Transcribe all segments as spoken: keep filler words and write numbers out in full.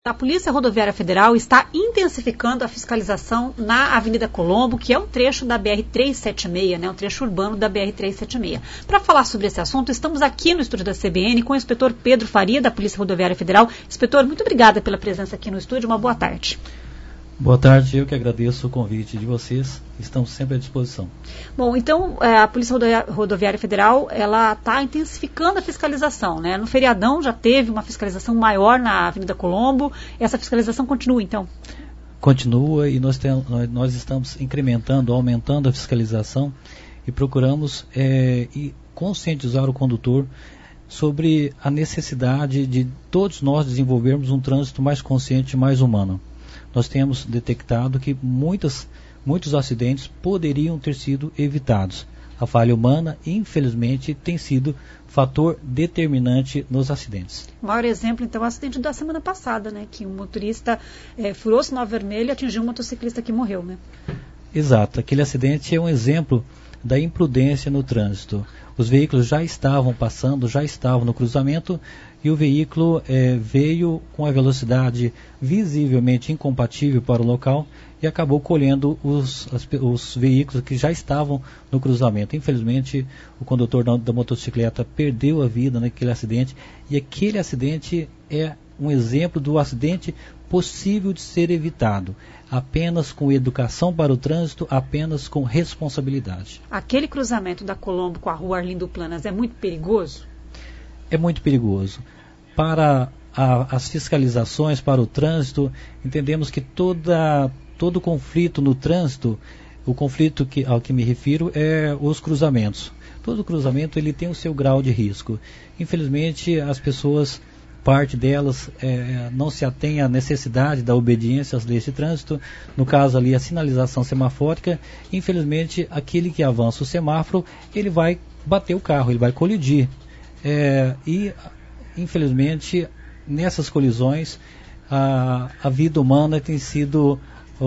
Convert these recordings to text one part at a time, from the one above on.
A Polícia Rodoviária Federal está intensificando a fiscalização na Avenida Colombo, que é um trecho da B R trezentos e setenta e seis, né, um trecho urbano da B R trezentos e setenta e seis. Para falar sobre esse assunto, estamos aqui no estúdio da C B N com o inspetor Pedro Faria, da Polícia Rodoviária Federal. Inspetor, muito obrigada pela presença aqui no estúdio, uma boa tarde. Boa tarde, eu que agradeço o convite de vocês, estamos sempre à disposição. Bom, então a Polícia Rodoviária Federal, ela está intensificando a fiscalização, né? No feriadão já teve uma fiscalização maior na Avenida Colombo, essa fiscalização continua então? Continua e nós, tem, nós estamos incrementando, aumentando a fiscalização e procuramos é, e conscientizar o condutor sobre a necessidade de todos nós desenvolvermos um trânsito mais consciente e mais humano. Nós temos detectado que muitas, muitos acidentes poderiam ter sido evitados. A falha humana, infelizmente, tem sido fator determinante nos acidentes. O maior exemplo, então, é o acidente da semana passada, né? Que um motorista é, furou o sinal vermelho e atingiu um motociclista que morreu, né? Exato. Aquele acidente é um exemplo da imprudência no trânsito. Os veículos já estavam passando, já estavam no cruzamento e o veículo é, veio com a velocidade visivelmente incompatível para o local e acabou colhendo os, as, os veículos que já estavam no cruzamento. Infelizmente, o condutor da, da motocicleta perdeu a vida naquele acidente e aquele acidente é um exemplo do acidente possível de ser evitado, apenas com educação para o trânsito, apenas com responsabilidade. Aquele cruzamento da Colombo com a rua Arlindo Planas é muito perigoso? É muito perigoso. Para a, as fiscalizações, para o trânsito, entendemos que toda, todo conflito no trânsito, o conflito que, ao que me refiro é os cruzamentos. Todo cruzamento ele tem o seu grau de risco. Infelizmente, as pessoas... parte delas é, não se atém à necessidade da obediência às leis de trânsito, no caso ali a sinalização semafórica. Infelizmente, aquele que avança o semáforo, ele vai bater o carro, ele vai colidir. É, e, infelizmente, nessas colisões, a, a vida humana tem sido o,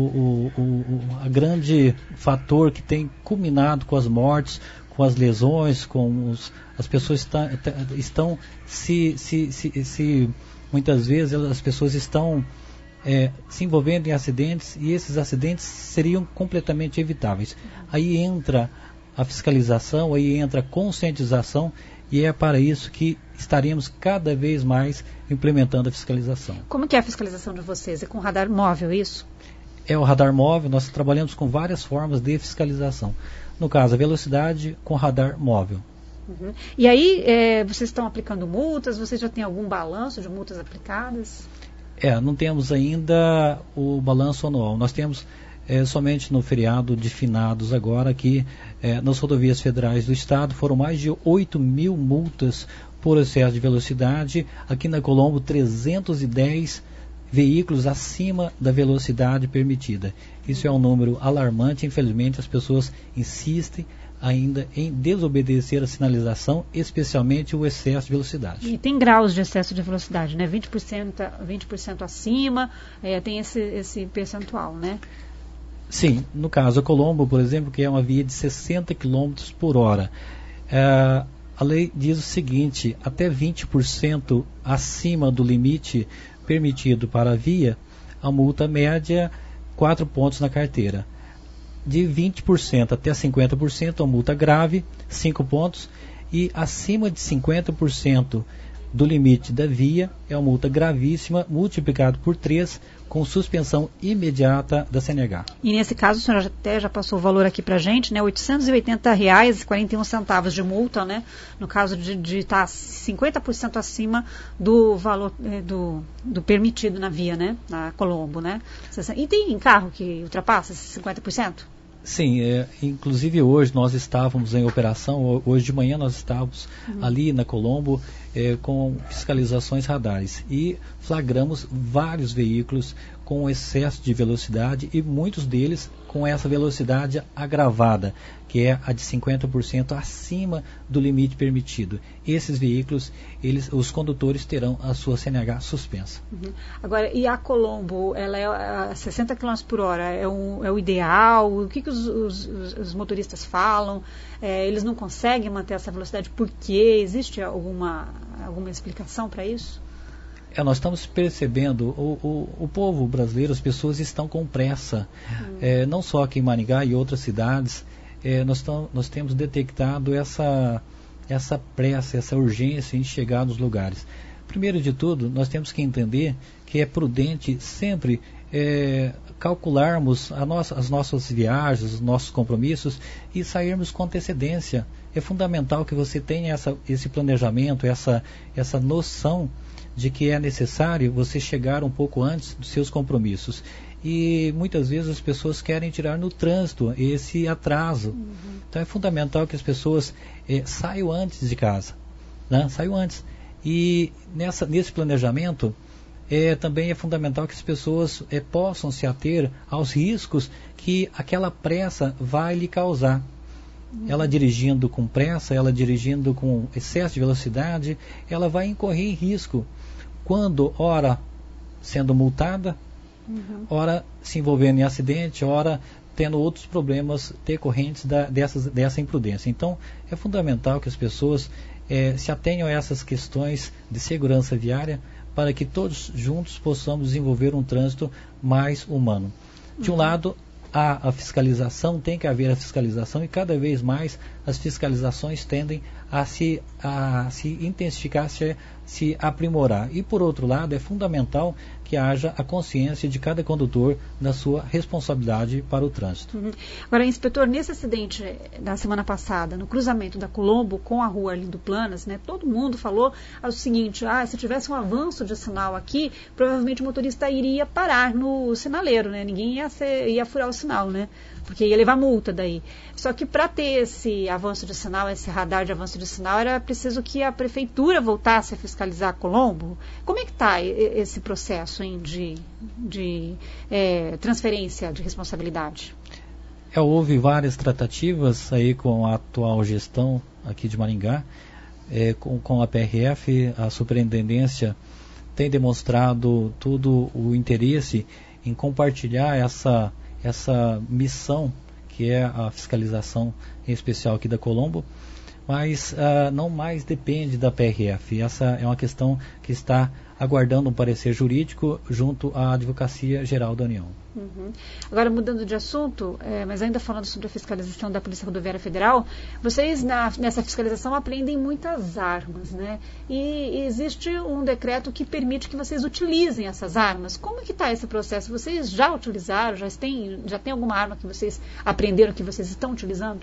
o, o, o a grande fator que tem culminado com as mortes, com as lesões, com os, as pessoas está, estão se, se, se, se muitas vezes as pessoas estão é, se envolvendo em acidentes e esses acidentes seriam completamente evitáveis. Aí entra a fiscalização, aí entra a conscientização e é para isso que estaremos cada vez mais implementando a fiscalização. Como que é a fiscalização de vocês? É com radar móvel, isso? É o radar móvel, nós trabalhamos com várias formas de fiscalização. No caso, a velocidade com radar móvel. Uhum. E aí, é, vocês estão aplicando multas? Vocês já têm algum balanço de multas aplicadas? É, não temos ainda o balanço anual. Nós temos é, somente no feriado de finados agora que é, nas rodovias federais do estado foram mais de oito mil multas por excesso de velocidade. Aqui na Colombo, trezentos e dez veículos acima da velocidade permitida. Isso é um número alarmante. Infelizmente, as pessoas insistem ainda em desobedecer a sinalização, especialmente o excesso de velocidade. E tem graus de excesso de velocidade, né? vinte por cento, vinte por cento acima, é, tem esse, esse percentual, né? Sim, no caso a Colombo, por exemplo, que é uma via de sessenta quilômetros por hora. É, a lei diz o seguinte: até vinte por cento acima do limite permitido para a via, a multa média quatro pontos na carteira. De vinte por cento até cinquenta por cento, a multa grave, cinco pontos. E acima de cinquenta por cento do limite da via, é uma multa gravíssima, multiplicado por três, com suspensão imediata da C N H. E nesse caso, o senhor até já passou o valor aqui para a gente, né? oitocentos e oitenta reais e quarenta e um centavos de multa, né? No caso de, de estar cinquenta por cento acima do valor eh, do, do permitido na via, né? Na Colombo, né? E tem carro que ultrapassa esses cinquenta por cento? Sim, é, inclusive hoje nós estávamos em operação, hoje de manhã nós estávamos uhum. ali na Colombo é, com fiscalizações radares e flagramos vários veículos com excesso de velocidade e muitos deles com essa velocidade agravada, que é a de cinquenta por cento acima do limite permitido. Esses veículos, eles, os condutores terão a sua C N H suspensa. Uhum. Agora, e a Colombo, ela é a sessenta quilômetros por hora, é, um, é o ideal? O que, que os, os, os motoristas falam? É, eles não conseguem manter essa velocidade? Por quê? Existe alguma, alguma explicação para isso? É, nós estamos percebendo, o, o, o povo brasileiro, as pessoas estão com pressa, uhum. é, não só aqui em Maringá e outras cidades, é, nós, tam, nós temos detectado essa, essa pressa, essa urgência em chegar nos lugares. Primeiro de tudo, nós temos que entender que é prudente sempre é, calcularmos a nossa, as nossas viagens, os nossos compromissos e sairmos com antecedência. É fundamental que você tenha essa, esse planejamento, essa, essa noção de que é necessário você chegar um pouco antes dos seus compromissos. E muitas vezes as pessoas querem tirar no trânsito esse atraso. Uhum. Então é fundamental que as pessoas é, saiam antes de casa, né? Saiam antes. E nessa, nesse planejamento é, também é fundamental que as pessoas é, possam se ater aos riscos que aquela pressa vai lhe causar. Uhum. Ela dirigindo com pressa, ela dirigindo com excesso de velocidade, ela vai incorrer em risco. Quando, ora, sendo multada, uhum. ora se envolvendo em acidente, ora tendo outros problemas decorrentes da, dessas, dessa imprudência. Então, é fundamental que as pessoas é, se atenham a essas questões de segurança viária para que todos juntos possamos desenvolver um trânsito mais humano. De um uhum. lado, a, a fiscalização, tem que haver a fiscalização e cada vez mais as fiscalizações tendem a se, a se intensificar, se, se aprimorar. E por outro lado, é fundamental que haja a consciência de cada condutor da sua responsabilidade para o trânsito. Uhum. Agora, inspetor, nesse acidente da semana passada, no cruzamento da Colombo com a rua Arlindo Planas, né, todo mundo falou o seguinte, ah, se tivesse um avanço de sinal aqui, provavelmente o motorista iria parar no sinaleiro, né, ninguém ia, ser, ia furar o sinal, né, porque ia levar multa daí. Só que para ter esse avanço de sinal, esse radar de avanço de sinal, era preciso que a prefeitura voltasse a fiscalizar a Colombo. Como é que está esse processo hein, de, de é, transferência de responsabilidade? É, houve várias tratativas aí com a atual gestão aqui de Maringá, é, com, com a P R F, a superintendência tem demonstrado todo o interesse em compartilhar essa essa missão que é a fiscalização em especial aqui da Colombo, mas uh, não mais depende da P R F. Essa é uma questão que está aguardando um parecer jurídico junto à Advocacia Geral da União. Uhum. Agora, mudando de assunto, é, mas ainda falando sobre a fiscalização da Polícia Rodoviária Federal, vocês na, nessa fiscalização apreendem muitas armas, né? E, e existe um decreto que permite que vocês utilizem essas armas. Como que está esse processo? Vocês já utilizaram? Já tem, já tem alguma arma que vocês apreenderam que vocês estão utilizando?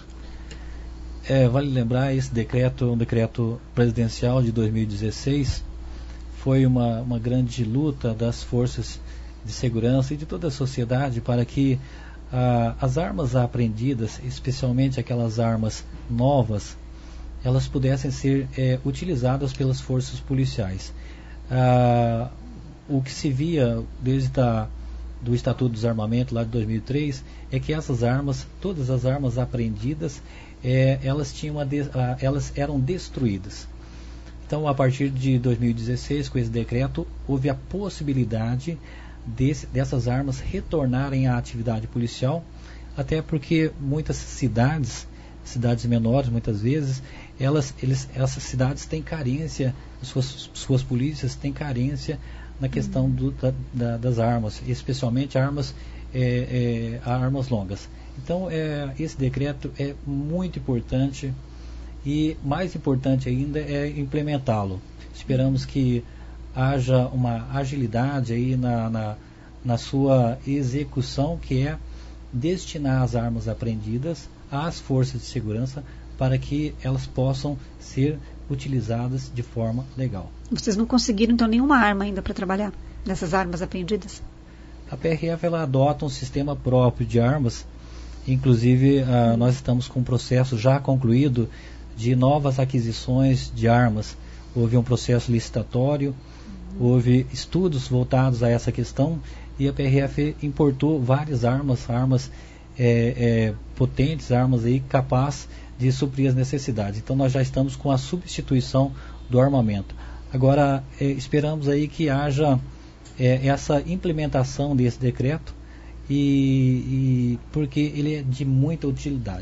É, vale lembrar, esse decreto, um decreto presidencial de dois mil e dezesseis, foi uma, uma grande luta das forças de segurança e de toda a sociedade para que ah, as armas apreendidas, especialmente aquelas armas novas, elas pudessem ser é, utilizadas pelas forças policiais. Ah, o que se via desde a, do Estatuto do Desarmamento, lá de dois mil e três, é que essas armas, todas as armas apreendidas, é, elas, tinham a de, a, elas eram destruídas. Então, a partir de dois mil e dezesseis, com esse decreto, houve a possibilidade desse, dessas armas retornarem à atividade policial, até porque muitas cidades, cidades menores, muitas vezes, elas, eles, essas cidades têm carência, suas, suas polícias têm carência na questão do, da, da, das armas, especialmente armas, é, é, armas longas. Então, é, esse decreto é muito importante. E mais importante ainda é implementá-lo. Esperamos que haja uma agilidade aí na, na, na sua execução, que é destinar as armas apreendidas às forças de segurança para que elas possam ser utilizadas de forma legal. Vocês não conseguiram então nenhuma arma ainda para trabalhar nessas armas apreendidas? A P R F ela adota um sistema próprio de armas, inclusive uh, nós estamos com um processo já concluído de novas aquisições de armas. Houve um processo licitatório, uhum. houve estudos voltados a essa questão e a P R F importou várias armas, armas é, é, potentes, armas aí capazes de suprir as necessidades. Então nós já estamos com a substituição do armamento. Agora é, esperamos aí que haja é, essa implementação desse decreto e, e porque ele é de muita utilidade.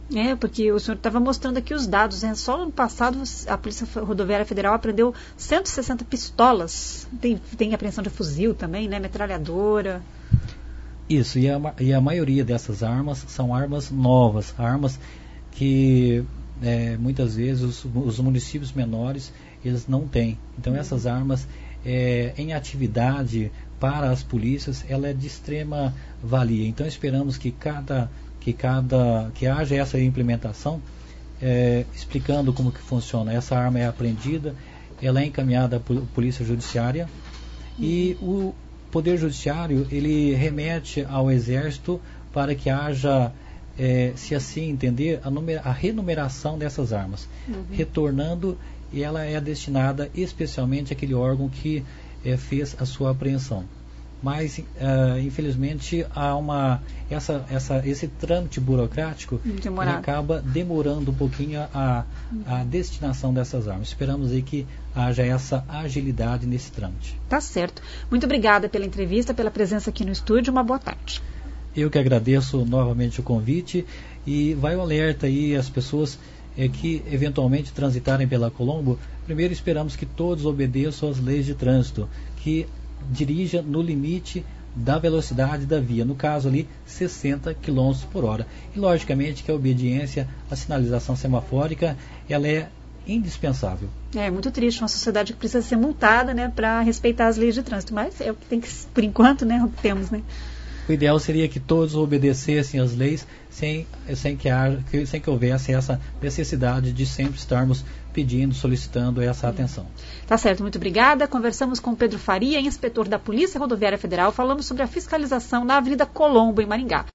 É, porque o senhor estava mostrando aqui os dados, né? Só no ano passado a Polícia Rodoviária Federal apreendeu cento e sessenta pistolas, tem, tem apreensão de fuzil também, né? Metralhadora. Isso, e a, e a maioria dessas armas são armas novas, armas que é, muitas vezes os, os municípios menores eles não têm. Então uhum. essas armas é, em atividade para as polícias, ela é de extrema valia. Então esperamos que cada que cada que haja essa implementação, é, explicando como que funciona. Essa arma é apreendida, ela é encaminhada à Polícia Judiciária uhum. e o Poder Judiciário ele remete ao Exército para que haja, é, se assim entender, a, numer, a renumeração dessas armas, uhum. retornando, e ela é destinada especialmente àquele órgão que é, fez a sua apreensão. Mas, uh, infelizmente, há uma, essa, essa, esse trâmite burocrático ele acaba demorando um pouquinho a, a destinação dessas armas. Esperamos aí que haja essa agilidade nesse trâmite. Tá certo. Muito obrigada pela entrevista, pela presença aqui no estúdio. Uma boa tarde. Eu que agradeço novamente o convite e vai o alerta aí às pessoas é, que eventualmente transitarem pela Colombo. Primeiro esperamos que todos obedeçam às leis de trânsito, que dirija no limite da velocidade da via, no caso ali sessenta quilômetros por hora. E logicamente que a obediência à sinalização semafórica ela é indispensável. É muito triste, uma sociedade que precisa ser multada, né, para respeitar as leis de trânsito, mas é o que tem que, por enquanto, né, o que temos, né. O ideal seria que todos obedecessem às leis sem, sem, que, haja, sem que houvesse essa necessidade de sempre estarmos pedindo, solicitando essa atenção. Tá certo, muito obrigada. Conversamos com Pedro Faria, inspetor da Polícia Rodoviária Federal, falamos sobre a fiscalização na Avenida Colombo, em Maringá.